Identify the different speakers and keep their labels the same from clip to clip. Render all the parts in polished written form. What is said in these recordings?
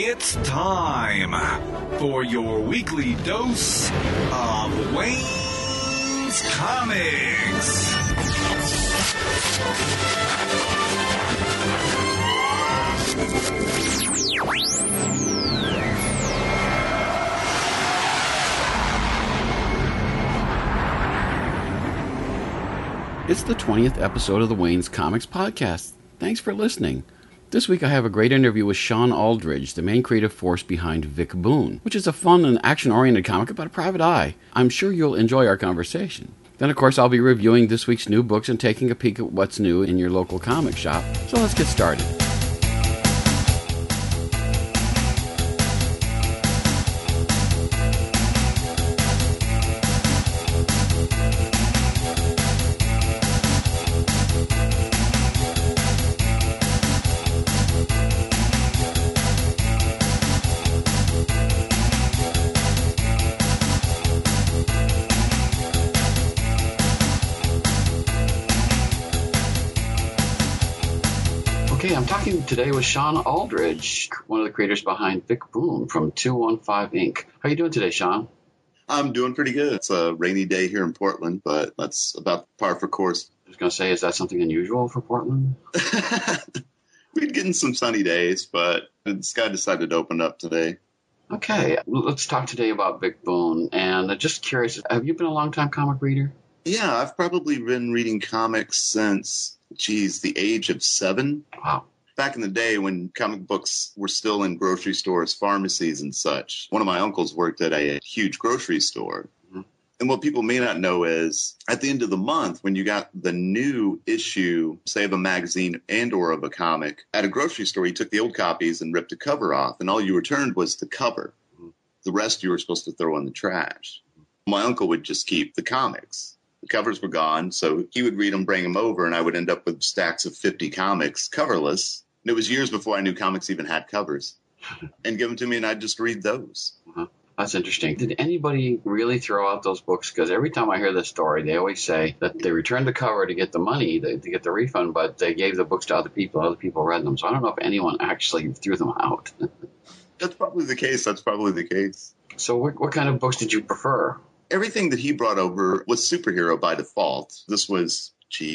Speaker 1: It's time for your weekly dose of Wayne's Comics.
Speaker 2: It's the 20th episode of the Wayne's Comics podcast. Thanks for listening. This week I have a great interview with Sean Aldridge, the main creative force behind Vic Boone, which is a fun and action-oriented comic about a private eye. I'm sure you'll enjoy our conversation. Then, of course, I'll be reviewing this week's new books and taking a peek at what's new in your local comic shop. So let's get started. Okay, I'm talking today with Sean Aldridge, one of the creators behind Vic Boone from 215 Inc. How are you doing today, Sean?
Speaker 3: I'm doing pretty good. It's a rainy day here in Portland, but that's about par for course.
Speaker 2: I was going to say, is that something unusual for Portland?
Speaker 3: We'd getting some sunny days, but the sky decided to open up today.
Speaker 2: Okay, let's talk today about Vic Boone. And just curious, have you been a long-time comic reader?
Speaker 3: Yeah, I've probably been reading comics since, the age of 7.
Speaker 2: Wow.
Speaker 3: Back in the day when comic books were still in grocery stores, pharmacies, and such. One of my uncles worked at a huge grocery store. Mm-hmm. And what people may not know is at the end of the month, when you got the new issue, say of a magazine and or of a comic, at a grocery store, you took the old copies and ripped the cover off, and all you returned was the cover. Mm-hmm. The rest you were supposed to throw in the trash. Mm-hmm. My uncle would just keep the comics. The covers were gone, so he would read them, bring them over, and I would end up with stacks of 50 comics, coverless. And it was years before I knew comics even had covers. And give them to me, and I'd just read those.
Speaker 2: Uh-huh. That's interesting. Did anybody really throw out those books? Because every time I hear this story, they always say that they returned the cover to get the money, to get the refund, but they gave the books to other people. Other people read them. So I don't know if anyone actually threw them out.
Speaker 3: That's probably the case.
Speaker 2: So what kind of books did you prefer?
Speaker 3: Everything that he brought over was superhero by default. This was,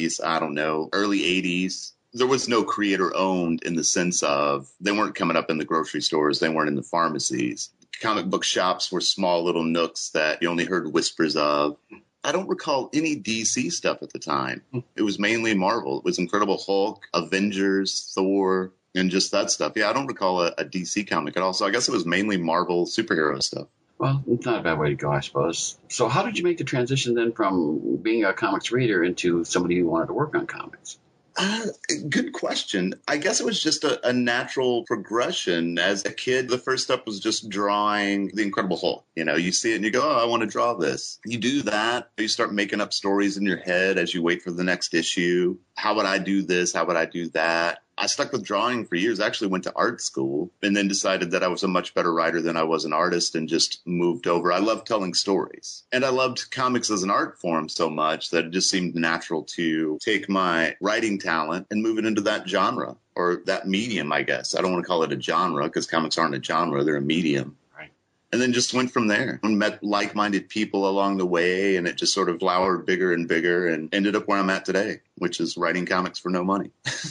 Speaker 3: early 80s. There was no creator owned in the sense of they weren't coming up in the grocery stores. They weren't in the pharmacies. Comic book shops were small little nooks that you only heard whispers of. I don't recall any DC stuff at the time. It was mainly Marvel. It was Incredible Hulk, Avengers, Thor, and just that stuff. Yeah, I don't recall a DC comic at all. So I guess it was mainly Marvel superhero stuff.
Speaker 2: Well, it's not a bad way to go, I suppose. So how did you make the transition then from being a comics reader into somebody who wanted to work on comics?
Speaker 3: Good question. I guess it was just a natural progression. As a kid, the first step was just drawing the Incredible Hulk. You see it and you go, oh, I want to draw this. You do that. You start making up stories in your head as you wait for the next issue. How would I do this? How would I do that? I stuck with drawing for years. I actually went to art school and then decided that I was a much better writer than I was an artist and just moved over. I loved telling stories. And I loved comics as an art form so much that it just seemed natural to take my writing talent and move it into that genre or that medium, I guess. I don't want to call it a genre because comics aren't a genre. They're a medium. And then just went from there and met like-minded people along the way. And it just sort of flowered bigger and bigger and ended up where I'm at today, which is writing comics for no money.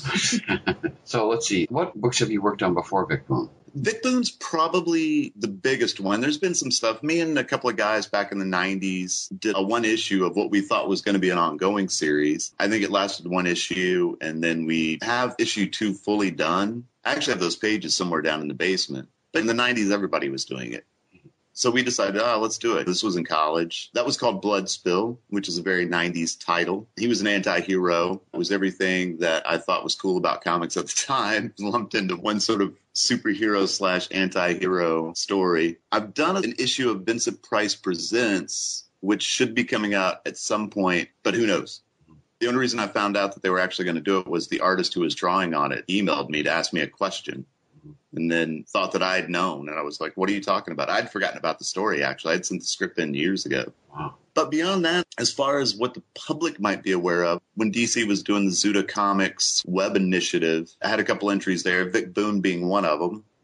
Speaker 2: So let's see. What books have you worked on before Vic Boone?
Speaker 3: Vic Boone's probably the biggest one. There's been some stuff. Me and a couple of guys back in the 90s did a one issue of what we thought was going to be an ongoing series. I think it lasted one issue, and then we have issue 2 fully done. I actually have those pages somewhere down in the basement. But in the 90s, everybody was doing it. So we decided, let's do it. This was in college. That was called Blood Spill, which is a very 90s title. He was an anti-hero. It was everything that I thought was cool about comics at the time, lumped into one sort of superhero / anti-hero story. I've done an issue of Vincent Price Presents, which should be coming out at some point, but who knows? The only reason I found out that they were actually going to do it was the artist who was drawing on it emailed me to ask me a question. And then thought that I had known. And I was like, what are you talking about? I'd forgotten about the story, actually. I'd sent the script in years ago.
Speaker 2: Wow.
Speaker 3: But beyond that, as far as what the public might be aware of, when DC was doing the Zuda Comics web initiative, I had a couple entries there, Vic Boone being one of them.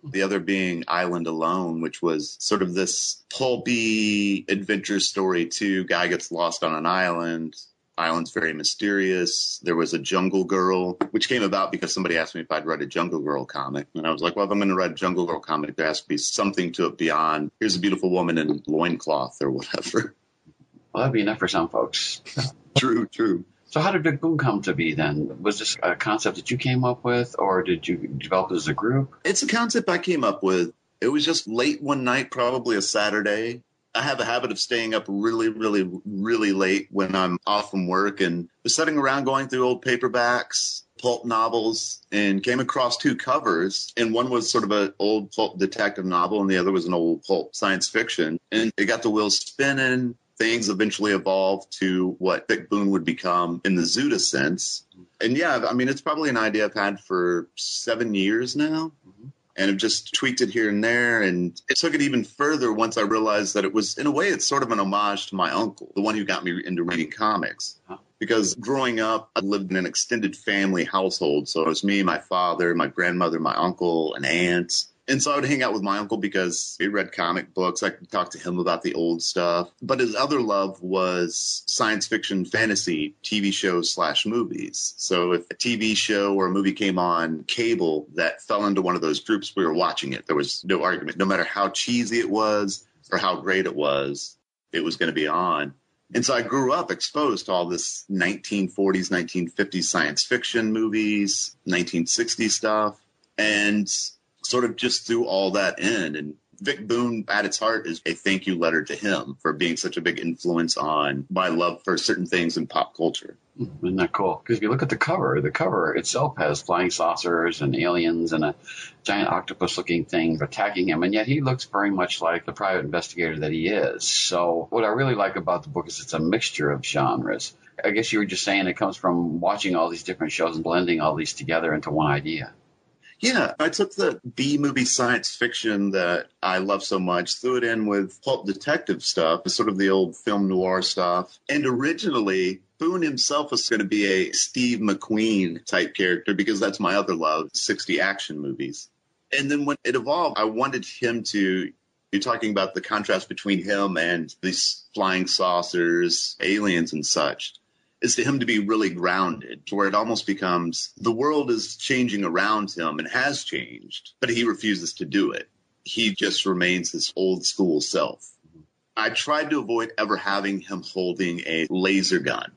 Speaker 3: The other being Island Alone, which was sort of this pulpy adventure story too. Guy gets lost on an island. Island's very mysterious. There was a Jungle Girl, which came about because somebody asked me if I'd read a Jungle Girl comic. And I was like, well, if I'm going to write a Jungle Girl comic, there has to be something to it beyond, here's a beautiful woman in loincloth or whatever.
Speaker 2: Well, that'd be enough for some folks.
Speaker 3: True.
Speaker 2: So how did Vic Boone come to be then? Was this a concept that you came up with, or did you develop it as a group?
Speaker 3: It's a concept I came up with. It was just late one night, probably a Saturday. I have a habit of staying up really, really, really late when I'm off from work, and was sitting around going through old paperbacks, pulp novels, and came across two covers. And one was sort of an old pulp detective novel, and the other was an old pulp science fiction. And it got the wheels spinning. Things eventually evolved to what Vic Boone would become in the Zuda sense. And yeah, I mean, it's probably an idea I've had for 7 years now. And I've just tweaked it here and there. And it took it even further once I realized that it was, in a way, it's sort of an homage to my uncle, the one who got me into reading comics. Because growing up, I lived in an extended family household. So it was me, my father, my grandmother, my uncle, and aunts. And so I would hang out with my uncle because he read comic books. I could talk to him about the old stuff. But his other love was science fiction, fantasy, TV shows / movies. So if a TV show or a movie came on cable that fell into one of those groups, we were watching it. There was no argument. No matter how cheesy it was or how great it was going to be on. And so I grew up exposed to all this 1940s, 1950s science fiction movies, 1960s stuff. And sort of just threw all that in. And Vic Boone, at its heart, is a thank you letter to him for being such a big influence on my love for certain things in pop culture.
Speaker 2: Isn't that cool? Because if you look at the cover itself has flying saucers and aliens and a giant octopus-looking thing attacking him, and yet he looks very much like the private investigator that he is. So what I really like about the book is it's a mixture of genres. I guess you were just saying it comes from watching all these different shows and blending all these together into one idea.
Speaker 3: Yeah, I took the B-movie science fiction that I love so much, threw it in with pulp detective stuff, sort of the old film noir stuff. And originally, Boone himself was going to be a Steve McQueen type character because that's my other love, 60 action movies. And then when it evolved, I wanted him to, you're talking about the contrast between him and these flying saucers, aliens and such, is to him to be really grounded, to where it almost becomes the world is changing around him and has changed, but he refuses to do it. He just remains his old school self. I tried to avoid ever having him holding a laser gun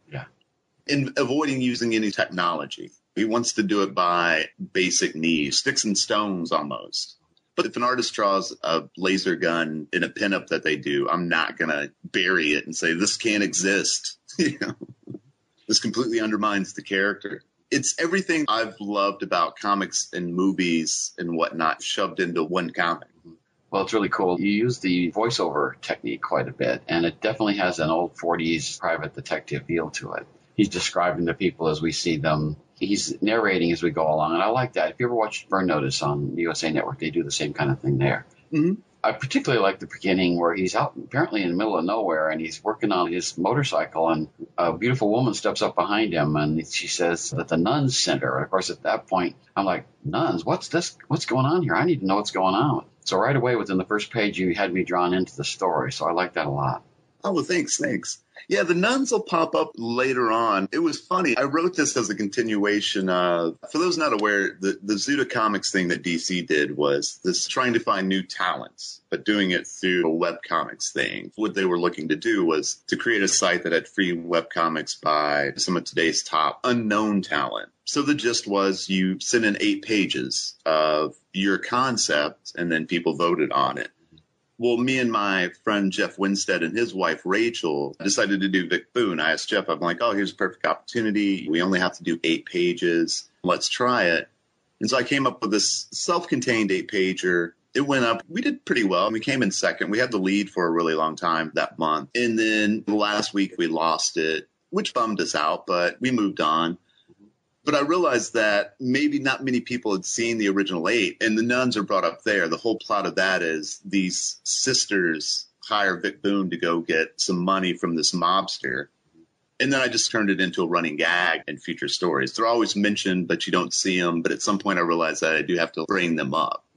Speaker 3: and avoiding using any technology. He wants to do it by basic needs, sticks and stones almost. But if an artist draws a laser gun in a pinup that they do, I'm not going to bury it and say, this can't exist. You know? This completely undermines the character. It's everything I've loved about comics and movies and whatnot shoved into one comic.
Speaker 2: Well, it's really cool. You use the voiceover technique quite a bit, and it definitely has an old 40s private detective feel to it. He's describing the people as we see them. He's narrating as we go along, and I like that. If you ever watch Burn Notice on the USA Network, they do the same kind of thing there.
Speaker 3: Mm-hmm.
Speaker 2: I particularly like the beginning where he's out apparently in the middle of nowhere and he's working on his motorcycle and a beautiful woman steps up behind him and she says that the nuns sent her. And of course, at that point, I'm like, nuns, what's this? What's going on here? I need to know what's going on. So right away within the first page, you had me drawn into the story. So I like that a lot.
Speaker 3: Oh, well, thanks. Yeah, the nuns will pop up later on. It was funny. I wrote this as a continuation of, for those not aware, the Zuda Comics thing that DC did was this trying to find new talents, but doing it through a webcomics thing. What they were looking to do was to create a site that had free webcomics by some of today's top unknown talent. So the gist was you sent in 8 pages of your concept and then people voted on it. Well, me and my friend Jeff Winstead and his wife Rachel decided to do Vic Boone. I asked Jeff, I'm like, oh, here's a perfect opportunity. We only have to do 8 pages. Let's try it. And so I came up with this self-contained 8-pager. It went up. We did pretty well. We came in second. We had the lead for a really long time that month. And then last week we lost it, which bummed us out, but we moved on. But I realized that maybe not many people had seen the original 8, and the nuns are brought up there. The whole plot of that is these sisters hire Vic Boone to go get some money from this mobster. And then I just turned it into a running gag in future stories. They're always mentioned, but you don't see them. But at some point I realized that I do have to bring them up.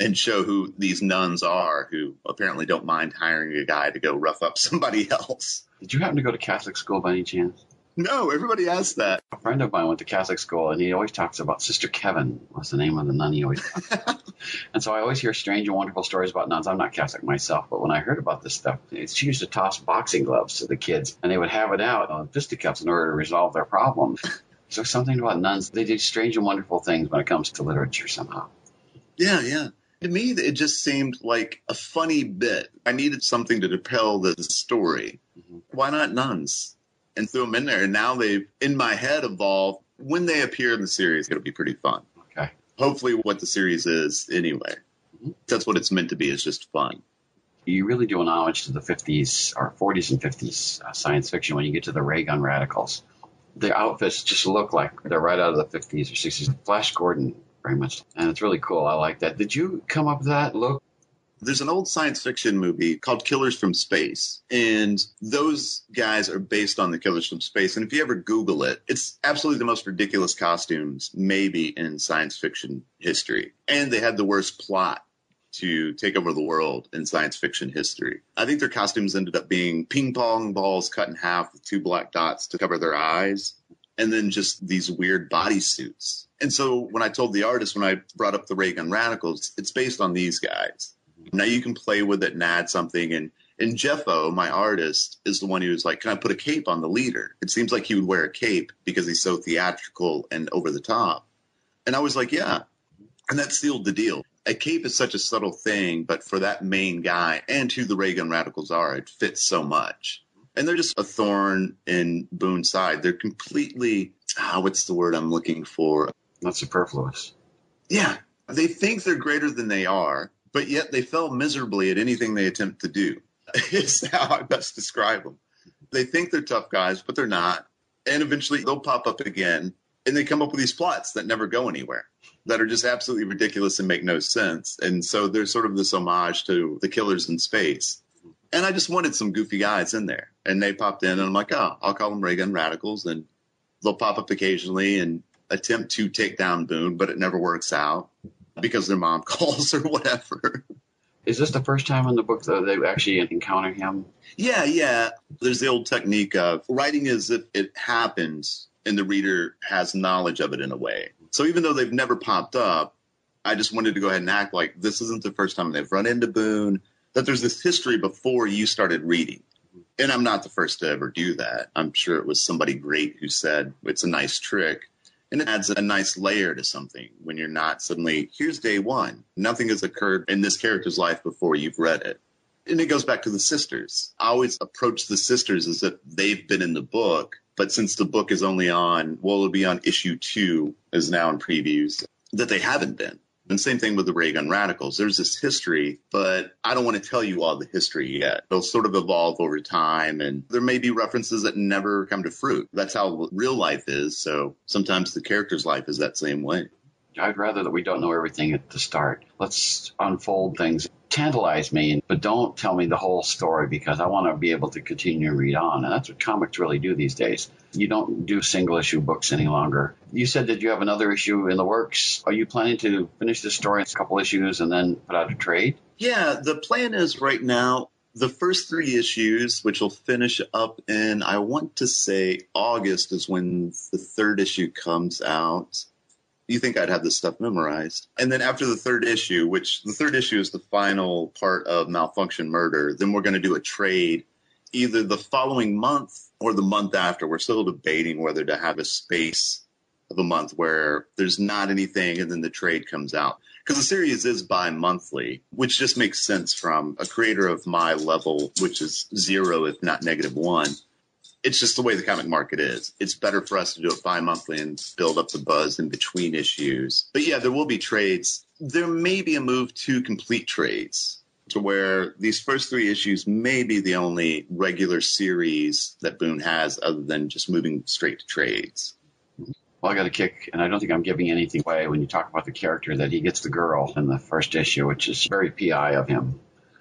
Speaker 3: and show who these nuns are who apparently don't mind hiring a guy to go rough up somebody else.
Speaker 2: Did you happen to go to Catholic school by any chance?
Speaker 3: No, everybody asks that.
Speaker 2: A friend of mine went to Catholic school, and he always talks about Sister Kevin was the name of the nun he always talks about. And so I always hear strange and wonderful stories about nuns. I'm not Catholic myself, but when I heard about this stuff, she used to toss boxing gloves to the kids, and they would have it out on fisticuffs in order to resolve their problems. So something about nuns, they do strange and wonderful things when it comes to literature somehow.
Speaker 3: Yeah. To me, it just seemed like a funny bit. I needed something to propel the story. Mm-hmm. Why not nuns? And threw them in there. And now they've, in my head, evolved. When they appear in the series, it'll be pretty fun.
Speaker 2: Okay.
Speaker 3: Hopefully what the series is anyway. Mm-hmm. That's what it's meant to be, is just fun.
Speaker 2: You really do an homage to the 50s or 40s and 50s science fiction when you get to the ray gun radicals. The outfits just look like they're right out of the 50s or 60s. Flash Gordon, very much. And it's really cool. I like that. Did you come up with that look?
Speaker 3: There's an old science fiction movie called Killers from Space, and those guys are based on the Killers from Space. And if you ever Google it, it's absolutely the most ridiculous costumes maybe in science fiction history. And they had the worst plot to take over the world in science fiction history. I think their costumes ended up being ping pong balls cut in half with 2 black dots to cover their eyes, and then just these weird bodysuits. And so when I told the artist, when I brought up the Ray Gun Radicals, it's based on these guys. Now you can play with it and add something. And Jeffo, my artist, is the one who was like, can I put a cape on the leader? It seems like he would wear a cape because he's so theatrical and over the top. And I was like, yeah. And that sealed the deal. A cape is such a subtle thing, but for that main guy and who the Ray Gun Radicals are, it fits so much. And they're just a thorn in Boone's side. They're completely, what's the word I'm looking for?
Speaker 2: Not superfluous.
Speaker 3: Yeah. They think they're greater than they are, but yet they fail miserably at anything they attempt to do. It's how I best describe them. They think they're tough guys, but they're not. And eventually they'll pop up again, and they come up with these plots that never go anywhere, that are just absolutely ridiculous and make no sense. And so there's sort of this homage to the Killers in Space. And I just wanted some goofy guys in there. And they popped in, and I'm like, I'll call them Ray Gun Radicals. And they'll pop up occasionally and attempt to take down Boone, but it never works out because their mom calls or whatever.
Speaker 2: Is this the first time in the book that they actually encounter him?
Speaker 3: Yeah. There's the old technique of writing as if it happens and the reader has knowledge of it in a way. So even though they've never popped up, I just wanted to go ahead and act like this isn't the first time they've run into Boone, that there's this history before you started reading. And I'm not the first to ever do that. I'm sure it was somebody great who said it's a nice trick. And it adds a nice layer to something when you're not suddenly, here's day one. Nothing has occurred in this character's life before you've read it. And it goes back to the sisters. I always approach the sisters as if they've been in the book. But since the book is only on, it'll be on issue 2, is now in previews, that they haven't been. And same thing with the Ray Gun Radicals. There's this history, but I don't want to tell you all the history yet. It'll sort of evolve over time, and there may be references that never come to fruit. That's how real life is, so sometimes the character's life is that same way.
Speaker 2: I'd rather that we don't know everything at the start. Let's unfold things. Tantalize me, but don't tell me the whole story, because I want to be able to continue to read on. And that's what comics really do these days. You don't do single issue books any longer. You said that you have another issue in the works. Are you planning to finish this story in a couple issues and then put out a trade?
Speaker 3: Yeah, the plan is right now, the first 3 issues, which will finish up in, I want to say August is when the 3rd issue comes out. You think I'd have this stuff memorized. And then after the 3rd issue, which the 3rd issue is the final part of Malfunction Murder, then we're going to do a trade either the following month or the month after. We're still debating whether to have a space of a month where there's not anything and then the trade comes out. Because the series is bi-monthly, which just makes sense from a creator of my level, which is 0 if not -1. It's just the way the comic market is. It's better for us to do it bi-monthly and build up the buzz in between issues. But yeah, there will be trades. There may be a move to complete trades, to where these first 3 issues may be the only regular series that Boone has other than just moving straight to trades.
Speaker 2: Well, I got a kick, and I don't think I'm giving anything away when you talk about the character, that he gets the girl in the first issue, which is very PI of him.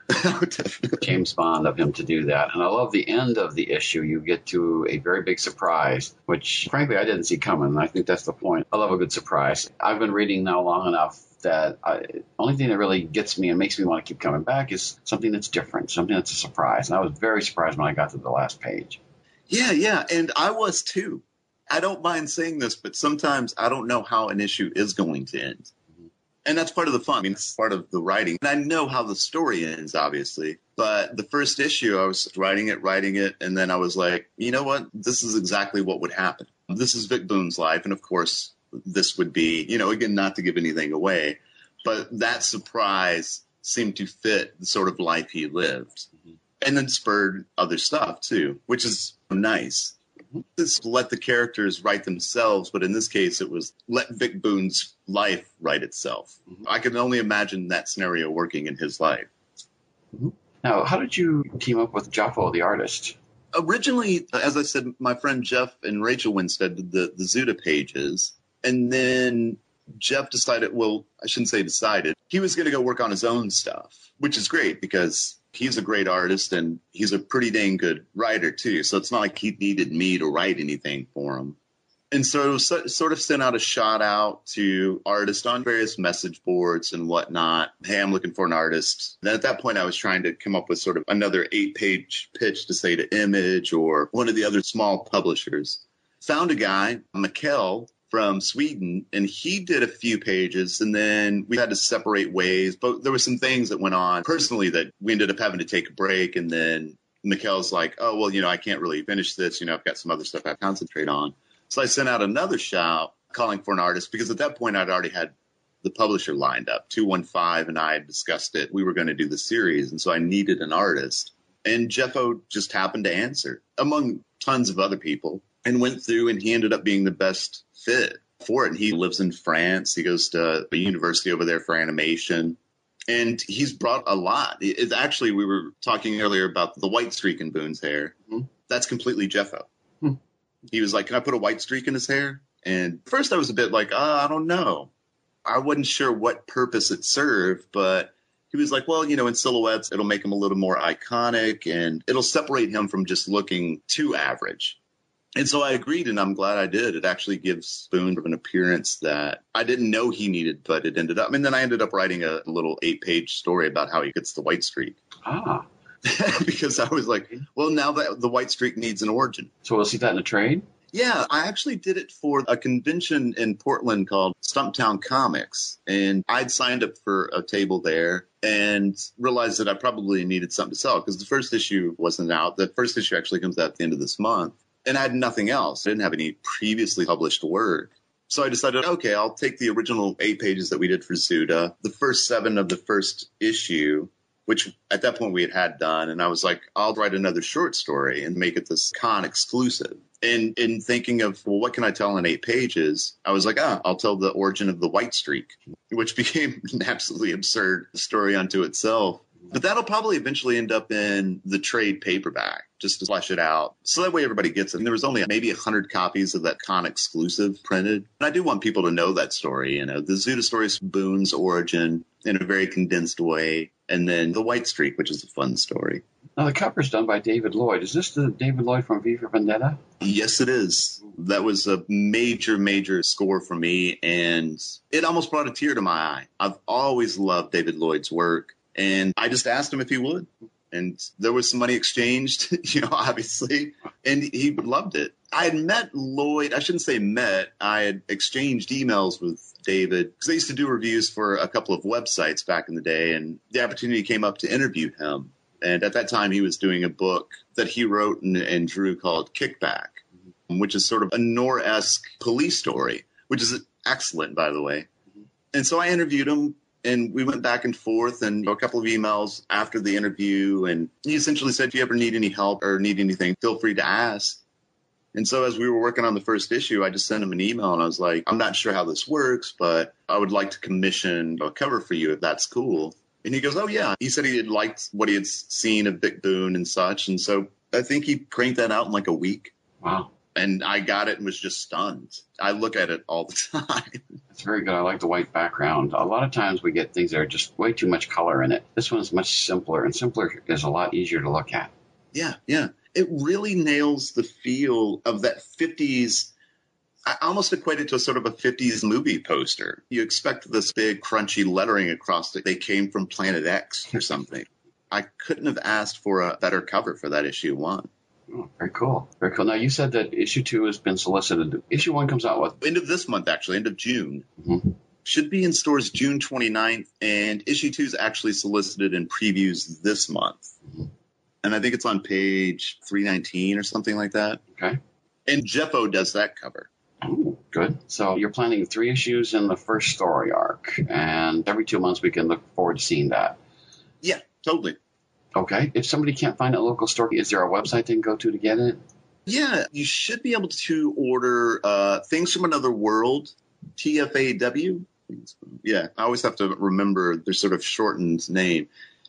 Speaker 2: James Bond of him to do that. And I love the end of the issue. You get to a very big surprise, which frankly I didn't see coming. I think that's the point. I love a good surprise. I've been reading now long enough that only thing that really gets me and makes me want to keep coming back is something that's different, something that's a surprise. And I was very surprised when I got to the last page.
Speaker 3: Yeah. And I was too. I don't mind saying this, but sometimes I don't know how an issue is going to end. And that's part of the fun. I mean, it's part of the writing. And I know how the story ends, obviously. But the first issue, I was writing it. And then I was like, you know what? This is exactly what would happen. This is Vic Boone's life. And of course, this would be, again, not to give anything away, but that surprise seemed to fit the sort of life he lived. And then spurred other stuff, too, which is nice. This let the characters write themselves, but in this case, it was let Vic Boone's life write itself. I can only imagine that scenario working in his life.
Speaker 2: Now, how did you team up with Jeffo, the artist?
Speaker 3: Originally, as I said, my friend Jeff and Rachel Winstead did the Zuda pages. And then Jeff decided, well, I shouldn't say decided, he was going to go work on his own stuff, which is great because he's a great artist and he's a pretty dang good writer, too. So it's not like he needed me to write anything for him. And so sort of sent out a shout out to artists on various message boards and whatnot. Hey, I'm looking for an artist. Then at that point, I was trying to come up with sort of another 8-page pitch to say to Image or one of the other small publishers. Found a guy, Mikkel, from Sweden, and he did a few pages, and then we had to separate ways. But there were some things that went on personally that we ended up having to take a break, and then Mikkel's like, oh, well, I can't really finish this. I've got some other stuff I have to concentrate on. So I sent out another shout calling for an artist because at that point I'd already had the publisher lined up. 215 and I had discussed it. We were going to do the series, and so I needed an artist. And Jeffo just happened to answer, among tons of other people, and went through, and he ended up being the best fit for it. And he lives in France. He goes to a university over there for animation. And he's brought a lot. It's actually, we were talking earlier about the white streak in Boone's hair. That's completely Jeffo. He was like, can I put a white streak in his hair? And first I was a bit like, I don't know. I wasn't sure what purpose it served, but he was like, well, in silhouettes, it'll make him a little more iconic and it'll separate him from just looking too average. And so I agreed, and I'm glad I did. It actually gives Boone an appearance that I didn't know he needed, but it ended up. And then I ended up writing a little 8-page story about how he gets the white streak. Because I was like, well, now that the white streak needs an origin.
Speaker 2: So we'll see that in the trade?
Speaker 3: Yeah, I actually did it for a convention in Portland called Stumptown Comics. And I'd signed up for a table there and realized that I probably needed something to sell because the first issue wasn't out. The first issue actually comes out at the end of this month. And I had nothing else. I didn't have any previously published work. So I decided, okay, I'll take the original 8 pages that we did for Zuda, the first 7 of the first issue, which at that point we had done. And I was like, I'll write another short story and make it this con exclusive. And in thinking of, well, what can I tell in 8 pages? I was like, I'll tell the origin of the white streak, which became an absolutely absurd story unto itself. But that'll probably eventually end up in the trade paperback, just to flesh it out. So that way everybody gets it. And there was only maybe 100 copies of that con exclusive printed. And I do want people to know that story. The Zuda story is Boone's origin in a very condensed way. And then the white streak, which is a fun story.
Speaker 2: Now, the cover's done by David Lloyd. Is this the David Lloyd from V for Vendetta?
Speaker 3: Yes, it is. That was a major, major score for me. And it almost brought a tear to my eye. I've always loved David Lloyd's work. And I just asked him if he would. And there was some money exchanged, obviously. And he loved it. I had met Lloyd. I shouldn't say met. I had exchanged emails with David because I used to do reviews for a couple of websites back in the day. And the opportunity came up to interview him. And at that time, he was doing a book that he wrote and drew called Kickback, which is sort of a Noir-esque police story, which is excellent, by the way. And so I interviewed him. And we went back and forth and a couple of emails after the interview. And he essentially said, if you ever need any help or need anything, feel free to ask. And so as we were working on the first issue, I just sent him an email and I was like, I'm not sure how this works, but I would like to commission a cover for you if that's cool. And he goes, oh, yeah. He said he had liked what he had seen of Vic Boone and such. And so I think he cranked that out in like a week.
Speaker 2: Wow.
Speaker 3: And I got it and was just stunned. I look at it all the time.
Speaker 2: It's very good. I like the white background. A lot of times we get things that are just way too much color in it. This one's much simpler, and simpler is a lot easier to look at.
Speaker 3: Yeah. It really nails the feel of that 50s I almost equate it to a sort of a 50s movie poster. You expect this big, crunchy lettering across it. They came from Planet X or something. I couldn't have asked for a better cover for that issue 1.
Speaker 2: Oh, very cool. Very cool. Now, you said that issue 2 has been solicited. Issue 1 comes out what?
Speaker 3: End of this month, actually, end of June.
Speaker 2: Mm-hmm.
Speaker 3: Should be in stores June 29th, and issue 2 is actually solicited in previews this month.
Speaker 2: Mm-hmm.
Speaker 3: And I think it's on page 319 or something like that.
Speaker 2: Okay.
Speaker 3: And Jeffo does that cover.
Speaker 2: Ooh, good. So you're planning 3 issues in the first story arc, and every 2 months we can look forward to seeing that.
Speaker 3: Yeah, totally.
Speaker 2: Okay. If somebody can't find a local store, is there a website they can go to get it?
Speaker 3: Yeah, you should be able to order Things from Another World, TFAW. Yeah, I always have to remember their sort of shortened name.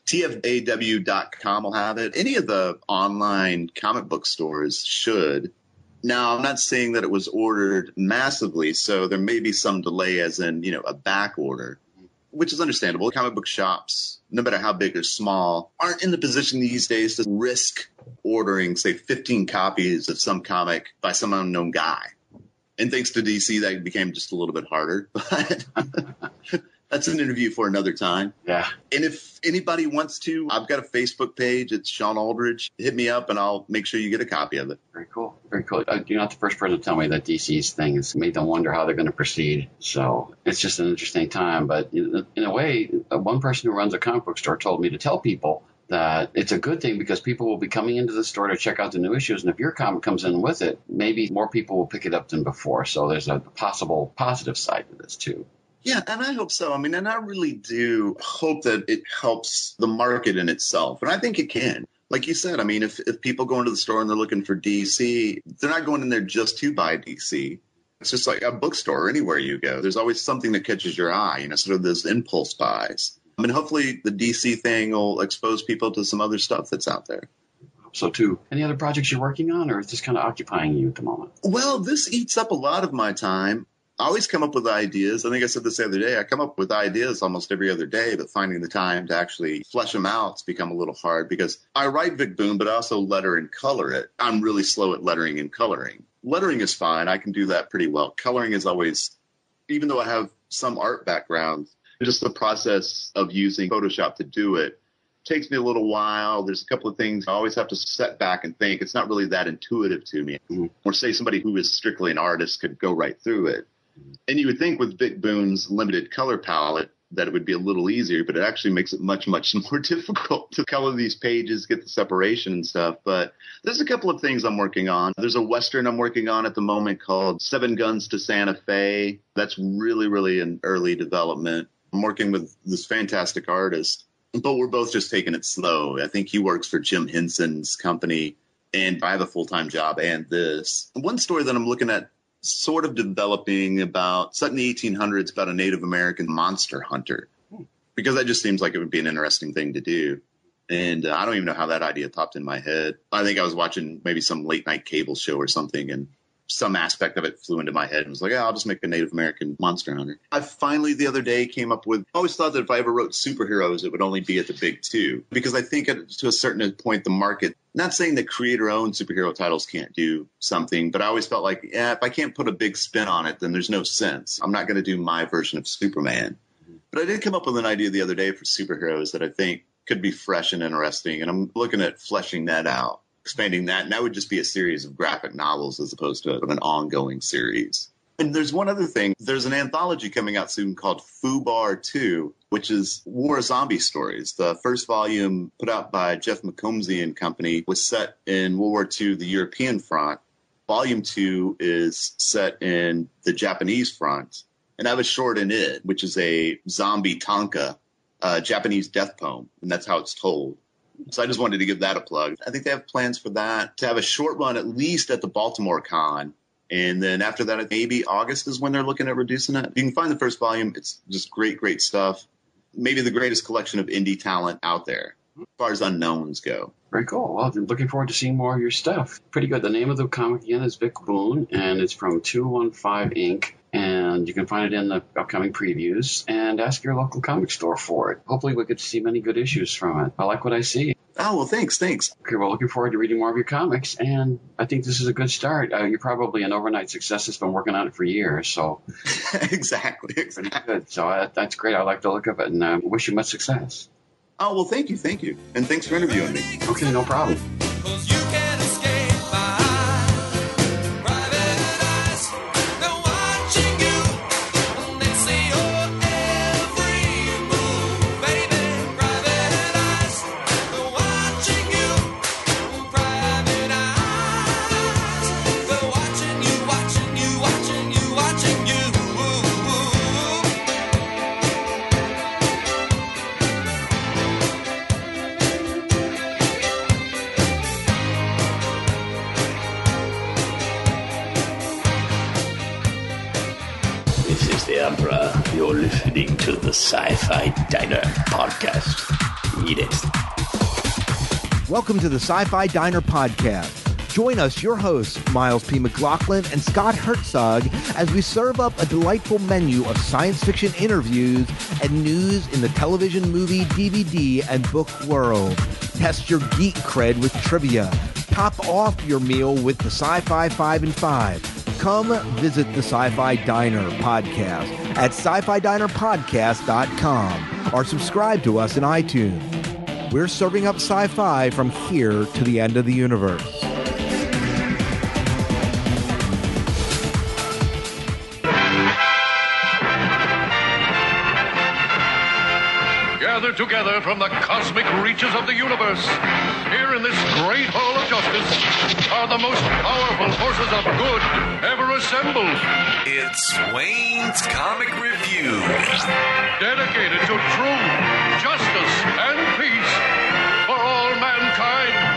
Speaker 3: TFAW.com will have it. Any of the online comic book stores should. Now, I'm not saying that it was ordered massively, so there may be some delay as in, a back order, which is understandable. Comic book shops, no matter how big or small, aren't in the position these days to risk ordering, say, 15 copies of some comic by some unknown guy. And thanks to DC, that became just a little bit harder. But that's an interview for another time.
Speaker 2: Yeah.
Speaker 3: And if anybody wants to, I've got a Facebook page. It's Sean Aldridge. Hit me up, and I'll make sure you get a copy of it.
Speaker 2: Very cool. Very cool. You're not the first person to tell me that DC's thing has made them wonder how they're going to proceed. So it's just an interesting time. But in a way, one person who runs a comic book store told me to tell people that it's a good thing because people will be coming into the store to check out the new issues. And if your comic comes in with it, maybe more people will pick it up than before. So there's a possible positive side to this, too.
Speaker 3: Yeah, and I hope so. I mean, and I really do hope that it helps the market in itself. And I think it can. Like you said, I mean, if people go into the store and they're looking for DC, they're not going in there just to buy DC. It's just like a bookstore anywhere you go. There's always something that catches your eye, sort of those impulse buys. I mean, hopefully the DC thing will expose people to some other stuff that's out there.
Speaker 2: So, too, any other projects you're working on, or is this kind of occupying you at the moment?
Speaker 3: Well, this eats up a lot of my time. I always come up with ideas. I think I said this the other day. I come up with ideas almost every other day, but finding the time to actually flesh them out has become a little hard because I write Vic Boone, but I also letter and color it. I'm really slow at lettering and coloring. Lettering is fine. I can do that pretty well. Coloring is always, even though I have some art background, just the process of using Photoshop to do it takes me a little while. There's a couple of things I always have to set back and think. It's not really that intuitive to me. Mm-hmm. Or say somebody who is strictly an artist could go right through it. And you would think with Vic Boone's limited color palette that it would be a little easier, but it actually makes it much, much more difficult to color these pages, get the separation and stuff. But there's a couple of things I'm working on. There's a Western I'm working on at the moment called Seven Guns to Santa Fe. That's really, really in early development. I'm working with this fantastic artist, but we're both just taking it slow. I think he works for Jim Henson's company, and I have a full-time job and this. One story that I'm looking at sort of developing about, set in the 1800s, about a Native American monster hunter, because that just seems like it would be an interesting thing to do. And I don't even know how that idea popped in my head. I think I was watching maybe some late night cable show or something, and some aspect of it flew into my head and was like, I'll just make a Native American monster hunter. I finally the other day came up with, I always thought that if I ever wrote superheroes, it would only be at the big two, because I think to a certain point, the market, not saying that creator-owned superhero titles can't do something, but I always felt like, if I can't put a big spin on it, then there's no sense. I'm not going to do my version of Superman. But I did come up with an idea the other day for superheroes that I think could be fresh and interesting, and I'm looking at fleshing that out, expanding that, and that would just be a series of graphic novels as opposed to an ongoing series. And there's one other thing. There's an anthology coming out soon called Fubar 2, which is war zombie stories. The first volume, put out by Jeff McComsey and Company, was set in World War II, the European front. Volume 2 is set in the Japanese front. And I have a short in it, which is a zombie tanka, Japanese death poem, and that's how it's told. So I just wanted to give that a plug. I think they have plans for that, to have a short run at least at the Baltimore Con. And then after that, maybe August is when they're looking at reducing it. You can find the first volume. It's just great, great stuff. Maybe the greatest collection of indie talent out there as far as unknowns go.
Speaker 2: Very cool. Well, I'm looking forward to seeing more of your stuff. Pretty good. The name of the comic again is Vic Boone, and it's from 215 Inc., and you can find it in the upcoming previews, and ask your local comic store for it. Hopefully we get to see many good issues from it. I like what I see.
Speaker 3: Oh, well, thanks.
Speaker 2: Okay, well, looking forward to reading more of your comics, and I think this is a good start. You're probably an overnight success that's been working on it for years, so
Speaker 3: Exactly.
Speaker 2: good. So that's great. I like the look of it, and wish you much success.
Speaker 3: Oh, well, thank you. And thanks for interviewing me.
Speaker 2: Okay, no problem.
Speaker 4: 'Cause you can't escape my private eyes. They're watching you, and they see your every move, baby. Private eyes, they're watching you, private eyes. They're watching you, watching you, watching you, watching you.
Speaker 5: This is the Emperor. You're listening to the Sci-Fi Diner podcast. Eat it.
Speaker 6: Welcome to the Sci-Fi Diner podcast. Join us, your hosts, Miles P. McLaughlin and Scott Herzog, as we serve up a delightful menu of science fiction interviews and news in the television, movie, DVD, and book world. Test your geek cred with trivia. Top off your meal with the Sci-Fi 5 and 5. Come visit the Sci-Fi Diner podcast at sci-fi-dinerpodcast.com or subscribe to us in iTunes. We're serving up sci-fi from here to the end of the universe.
Speaker 7: Gathered together from the cosmic reaches of the universe, here in this great hall of justice, are the most powerful forces of good ever assembled,
Speaker 1: It's Wayne's Comic Review.
Speaker 7: dedicated to truth, justice, and peace for all mankind.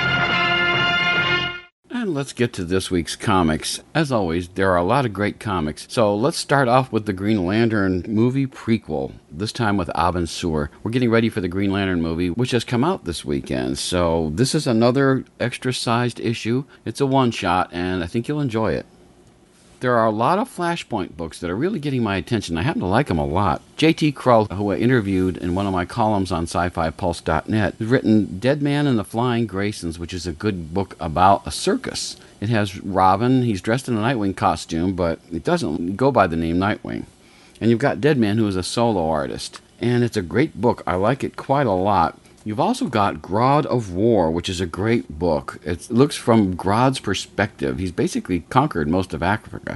Speaker 2: And let's get to this week's comics. As always, there are a lot of great comics. So let's start off with the Green Lantern movie prequel, this time with Abin Sur. We're getting ready for the Green Lantern movie, which has come out this weekend. So this is another extra-sized issue. It's a one-shot, and I think you'll enjoy it. There are a lot of Flashpoint books that are really getting my attention. I happen to like them a lot. J.T. Krull, who I interviewed in one of my columns on SciFiPulse.net, has written Dead Man and the Flying Graysons, which is a good book about a circus. It has Robin. He's dressed in a Nightwing costume, but it doesn't go by the name Nightwing. And you've got Dead Man, who is a solo artist. And it's a great book. I like it quite a lot. You've also got Grodd of War, which is a great book. It looks from Grodd's perspective. He's basically conquered most of Africa,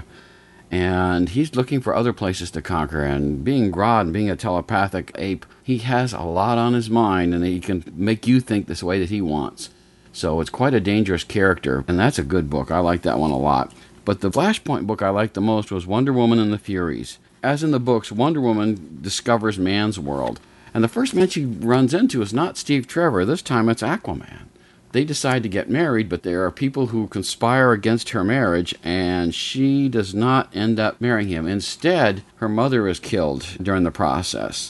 Speaker 2: and he's looking for other places to conquer. And being Grodd and being a telepathic ape, he has a lot on his mind, and he can make you think this way that he wants. So it's quite a dangerous character, and that's a good book. I like that one a lot. But the Flashpoint book I liked the most was Wonder Woman and the Furies. As in the books, Wonder Woman discovers man's world. And the first man she runs into is not Steve Trevor. This time it's Aquaman. They decide to get married, but there are people who conspire against her marriage, and she does not end up marrying him. Instead, her mother is killed during the process.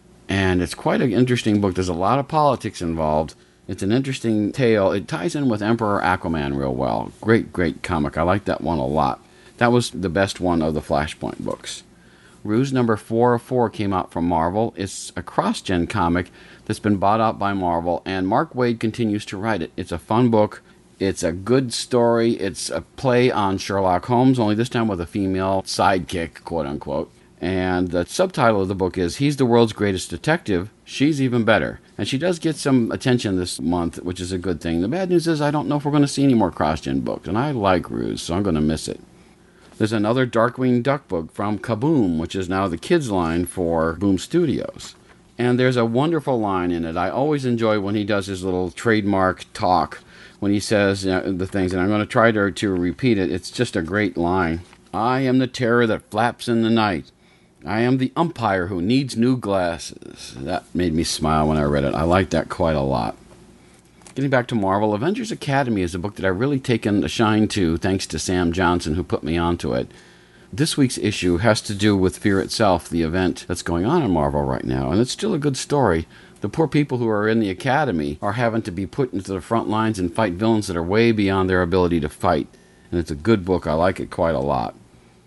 Speaker 2: And it's quite an interesting book. There's a lot of politics involved. It's an interesting tale. It ties in with Emperor Aquaman real well. Great, great comic. I like that one a lot. That was the best one of the Flashpoint books. Ruse number 404 came out from Marvel. It's a cross-gen comic that's been bought out by Marvel, and Mark Waid continues to write it. It's a fun book. It's a good story. It's a play on Sherlock Holmes, only this time with a female sidekick, quote-unquote. And the subtitle of the book is He's the World's Greatest Detective. She's Even Better. And she does get some attention this month, which is a good thing. The bad news is I don't know if we're going to see any more cross-gen books, and I like Ruse, so I'm going to miss it. There's another Darkwing Duck book from Kaboom, which is now the kids' line for Boom Studios. And there's a wonderful line in it. I always enjoy when he does his little trademark talk, when he says the things, and I'm going to try to repeat it. It's just a great line. I am the terror that flaps in the night. I am the umpire who needs new glasses. That made me smile when I read it. I like that quite a lot. Getting back to Marvel, Avengers Academy is a book that I've really taken a shine to thanks to Sam Johnson, who put me onto it. This week's issue has to do with Fear Itself, the event that's going on in Marvel right now, and it's still a good story. The poor people who are in the Academy are having to be put into the front lines and fight villains that are way beyond their ability to fight, and it's a good book. I like it quite a lot.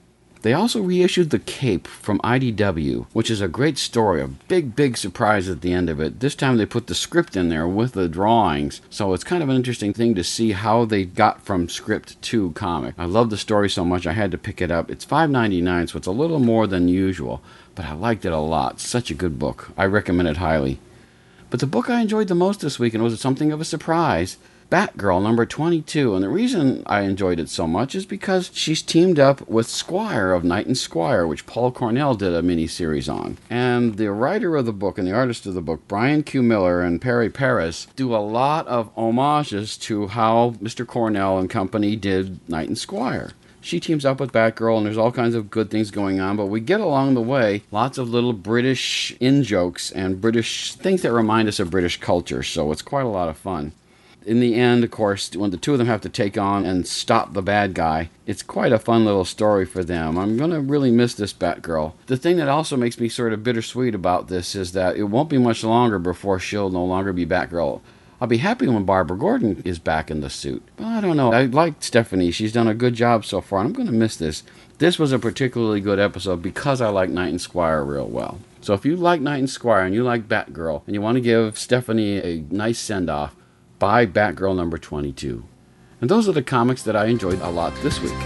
Speaker 2: They also reissued The Cape from IDW, which is a great story, a big surprise at the end of it. This time they put the script in there with the drawings, so it's kind of an interesting thing to see how they got from script to comic. I love the story so much I had to pick it up. It's $5.99, so it's a little more than usual, but I liked it a lot. Such a good book. I recommend it highly. But the book I enjoyed the most this week, and it was something of a surprise, Batgirl number 22, and the reason I enjoyed it so much is because she's teamed up with Squire of Knight and Squire, which Paul Cornell did a mini-series on. And the writer of the book and the artist of the book, Brian Q. Miller and Perry Paris, do a lot of homages to how Mr. Cornell and company did Knight and Squire. She teams up with Batgirl, and there's all kinds of good things going on, but we get along the way lots of little British in-jokes and British things that remind us of British culture, so it's quite a lot of fun. In the end, of course, when the two of them have to take on and stop the bad guy, it's quite a fun little story for them. I'm going to really miss this Batgirl. The thing that also makes me sort of bittersweet about this is that it won't be much longer before she'll no longer be Batgirl. I'll be happy when Barbara Gordon is back in the suit. But I don't know. I like Stephanie. She's done a good job so far, and I'm going to miss this. This was a particularly good episode because I like Knight and Squire real well. So if you like Knight and Squire and you like Batgirl, and you want to give Stephanie a nice send-off, buy Batgirl number 22. And those are the comics that I enjoyed a lot this week.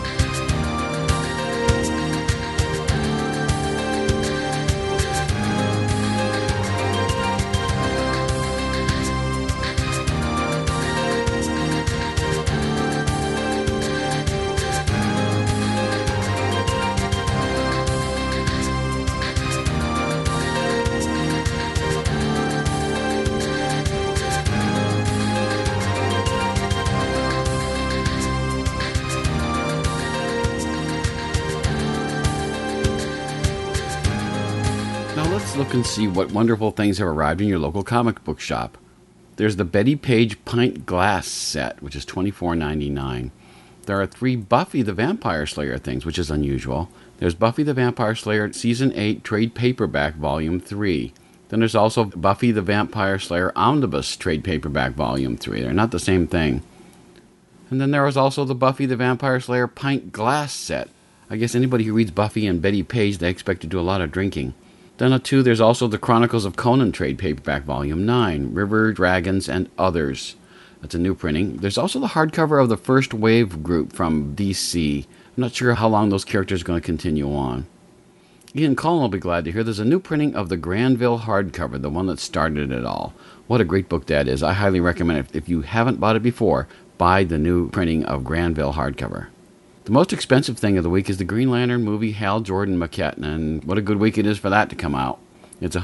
Speaker 2: Look and see what wonderful things have arrived in your local comic book shop. There's the Betty Page Pint Glass set, which is $24.99. There are 3 Buffy the Vampire Slayer things, which is unusual. There's Buffy the Vampire Slayer Season 8 Trade Paperback Volume 3. Then there's also Buffy the Vampire Slayer Omnibus Trade Paperback Volume 3. They're not the same thing. And then there was also the Buffy the Vampire Slayer Pint Glass set. I guess anybody who reads Buffy and Betty Page, they expect to do a lot of drinking. Then there's also the Chronicles of Conan Trade Paperback Volume 9, River, Dragons, and Others. That's a new printing. There's also the hardcover of the First Wave group from DC. I'm not sure how long those characters are going to continue on. Ian Cullen will be glad to hear there's a new printing of the Granville hardcover, the one that started it all. What a great book that is. I highly recommend it. If you haven't bought it before, buy the new printing of Granville hardcover. The most expensive thing of the week is the Green Lantern movie Hal Jordan maquette, and what a good week it is for that to come out. It's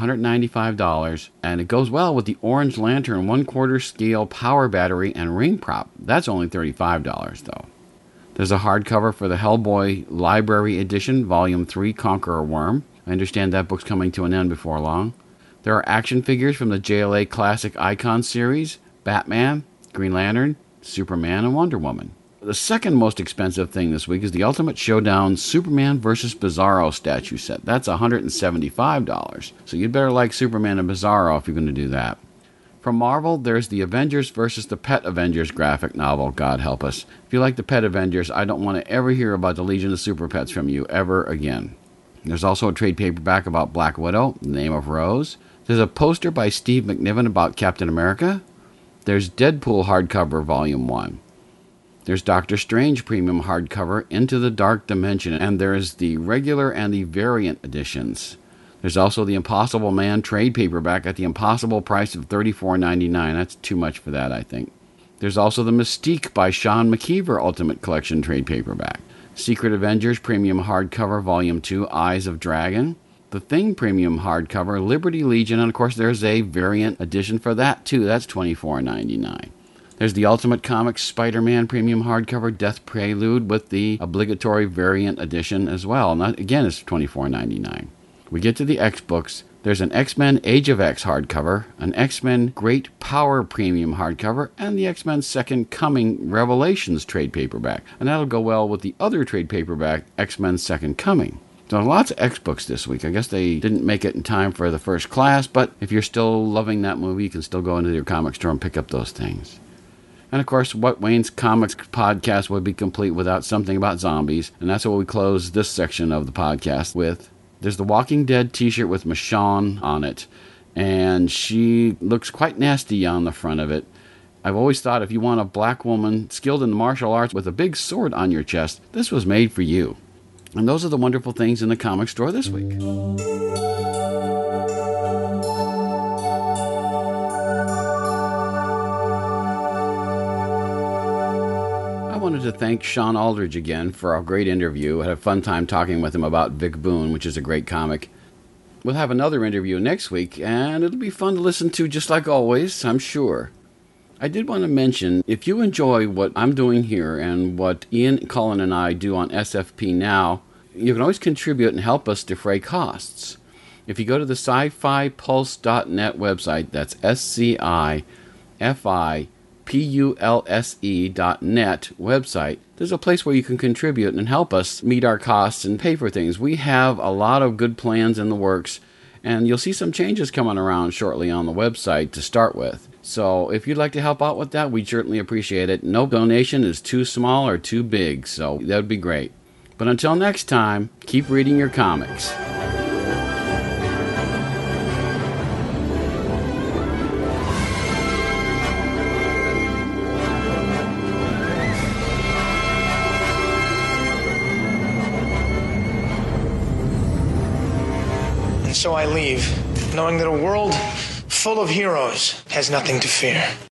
Speaker 2: $195, and it goes well with the Orange Lantern 1/4 scale power battery and ring prop. That's only $35, though. There's a hardcover for the Hellboy Library Edition, Volume 3, Conqueror Worm. I understand that book's coming to an end before long. There are action figures from the JLA Classic Icon series, Batman, Green Lantern, Superman, and Wonder Woman. The second most expensive thing this week is the Ultimate Showdown Superman vs. Bizarro statue set. That's $175. So you'd better like Superman and Bizarro if you're going to do that. From Marvel, there's the Avengers vs. the Pet Avengers graphic novel, God help us. If you like the Pet Avengers, I don't want to ever hear about the Legion of Super Pets from you ever again. There's also a trade paperback about Black Widow, The Name of Rose. There's a poster by Steve McNiven about Captain America. There's Deadpool hardcover Volume 1. There's Doctor Strange premium hardcover Into the Dark Dimension, and there's the regular and the variant editions. There's also the Impossible Man trade paperback at the impossible price of $34.99. That's too much for that, I think. There's also the Mystique by Sean McKeever Ultimate Collection trade paperback. Secret Avengers premium hardcover Volume 2 Eyes of Dragon. The Thing premium hardcover Liberty Legion, and of course there's a variant edition for that too. That's $24.99. There's the Ultimate Comics Spider-Man premium hardcover Death Prelude with the obligatory variant edition as well. And that, again, is $24.99. We get to the X-Books. There's an X-Men Age of X hardcover, an X-Men Great Power premium hardcover, and the X-Men Second Coming Revelations trade paperback. And that'll go well with the other trade paperback, X-Men Second Coming. So lots of X-Books this week. I guess they didn't make it in time for the First Class, but if you're still loving that movie, you can still go into your comic store and pick up those things. And of course, what Wayne's Comics podcast would be complete without something about zombies? And that's what we close this section of the podcast with. There's the Walking Dead t-shirt with Michonne on it. And she looks quite nasty on the front of it. I've always thought if you want a black woman skilled in the martial arts with a big sword on your chest, this was made for you. And those are the wonderful things in the comic store this week. I wanted to thank Sean Aldridge again for a great interview. I had a fun time talking with him about Vic Boone, which is a great comic. We'll have another interview next week, and it'll be fun to listen to just like always, I'm sure. I did want to mention, if you enjoy what I'm doing here and what Ian Cullen and I do on SFP Now, you can always contribute and help us defray costs. If you go to the sci-fi-pulse.net website, that's SCIFIPULSE.net website, there's a place where you can contribute and help us meet our costs and pay for things. We have a lot of good plans in the works, and you'll see some changes coming around shortly on the website to start with. So if you'd like to help out with that, we'd certainly appreciate it. No donation is too small or too big, so that would be great. But until next time, keep reading your comics.
Speaker 8: And so I leave, knowing that a world full of heroes has nothing to fear.